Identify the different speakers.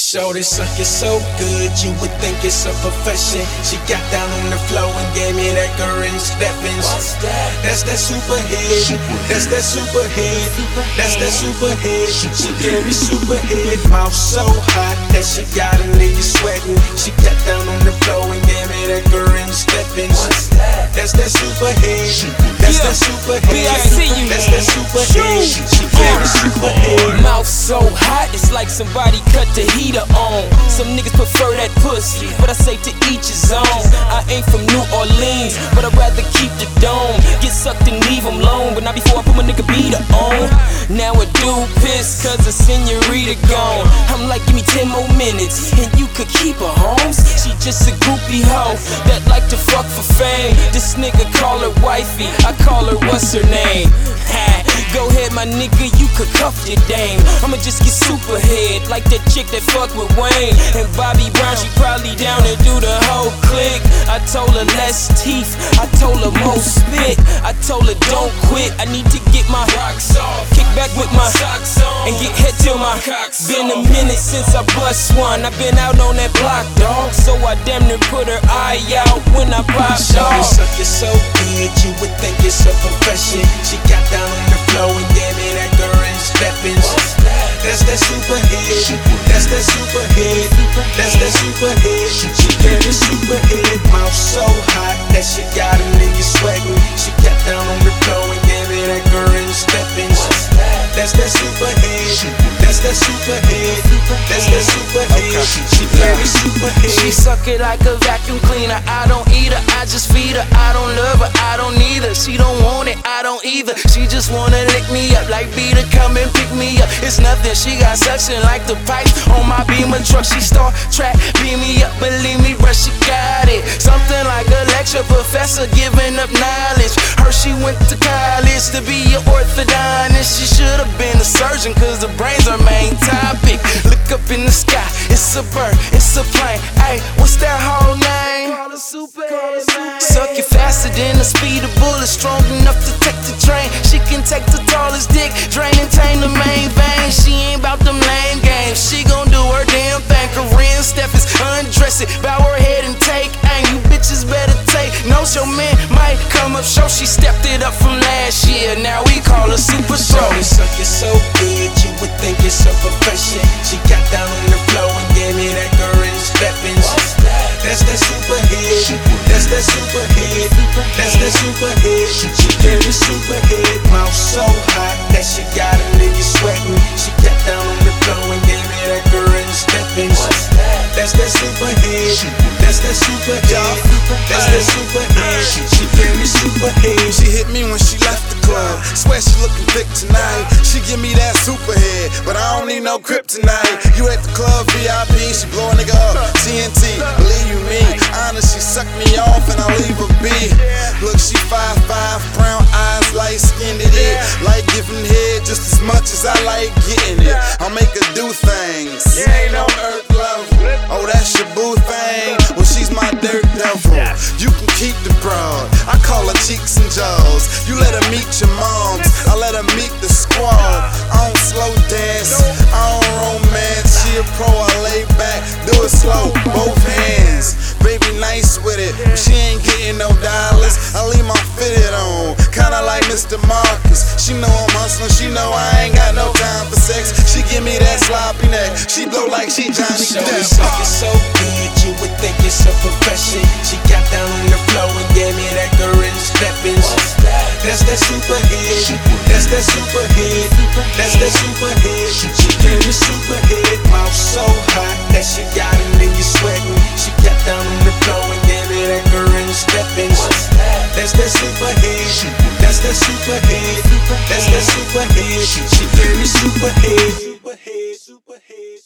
Speaker 1: Shorty suck it so good, you would think it's a profession. She got down on the floor and gave me that Corinne Stephens. That's that super head, that's that super head, that's that super head. She gave me super head, mouth so hot that she got a nigga sweating. She got down on the floor and gave me that Corinne Stephens. That's that super head, that's that super head, that's that super head. She gave me super head.
Speaker 2: Mouth so hot, it's like somebody cut the heater on. Some niggas prefer that pussy, but I say to each his own. I ain't from New Orleans, but I'd rather keep the dome. Get sucked and leave them alone, but not before I put my nigga beater on. Now a dude pissed cause the senorita gone. I'm like, give me 10 more minutes and you could keep her, Holmes. She just a groupie hoe that like to fuck for fame. This nigga call her wifey, I call her what's her name. Go ahead, my nigga, you could cuff your dame. I'ma just get super head like that chick that fucked with Wayne. And Bobby Brown, she probably down to do the whole clique. I told her less teeth, I told her more spit. I told her don't quit, I need to get my rocks off. Kick back with my socks on and get head till my cocks. Been a minute since I bust one, I've been out on that block, dog. So I damn near put her eye out when I popped off.
Speaker 1: Suck it so good, you would think it's a profession. She got down on the floor and gave me that Corinne Stephens. That's that super head, that's that super head, that's that super head. She gave me super head, mouth so hot that she got a nigga sweating. She got down on the floor and gave me that Corinne Stephens. That's that super head, that's that super head, that's that super head. She gave me super head.
Speaker 2: She suck it like a vacuum cleaner. I don't eat her, I just feed her. I don't love her, I don't need her. She don't want it, I don't either. She just wanna lick me up like Beater, come and pick me up. It's nothing, she got suction like the pipes on my Beamer truck. She Star Trek, beam me up, believe me, bruh, she got it. Something like a lecture professor giving up knowledge. Her, she went to college to be an orthodontist. She should've been a surgeon, cause the brain's her main topic. Look up in the sky, it's a bird, it's a plane. Ayy, what's that whole name? Suck it faster than the speed of bullet, strong enough to take the train. She can take the tallest dick, drain and tame the main vein. She ain't bout them lame games, she gon' do her damn thing. Corinne Stephens, undress it, bow her head and take aim. You bitches better take notes, your man might come up short. She stepped it up from last year, now we call her super strong.
Speaker 1: Shorty suck it so good, you would think it's a profession. She got down on the floor and gave me that Corinne Stephens. That's that super head, that's that super head, that's that super head. She gave me super head, mouth so hot that she got a nigga sweating. She got down on the floor and gave me that Corinne Stephens. That's that super head, that's that super head, that's that super head. She gave me super head.
Speaker 3: She hit me when she left the club, swear she looking thick tonight. She give me that super head, but I don't need no kryptonite. You at the club VIP, she blow a nigga up, TNT, believe you me. Honest, she suck me off and I leave her be. Look, she 5'5", brown eyes, light skinned it. Like giving head just as much as I like getting it. I'll make her do things you ain't on earth level. Oh, that's your boo thing. Well, she's my dirt devil. You can keep the broad, I call her cheeks and jaws. You let her meet your moms, I let her meet the squad. I don't slow dance, I don't romance. She a pro, I lay back, do it slow, both hands. Baby nice with it, she ain't getting no dollars. I leave my fitted on, kinda like Mr. Marcus. She know I'm hustling, she know I ain't got no time for sex. She give me that sloppy neck, she blow like she Johnny Depp.
Speaker 1: Suck it so good, you would think it's a profession. She got down on the floor and gave me that Corinne Stephens. That's that super head, that's that super head, that's that super head. She gave me super head, mouth so hot that she got a nigga sweating. She got down on the floor and gave me that Corinne Stephens. That's that super head, that's that super head, that's that super head. She gave me super head, super head, super head.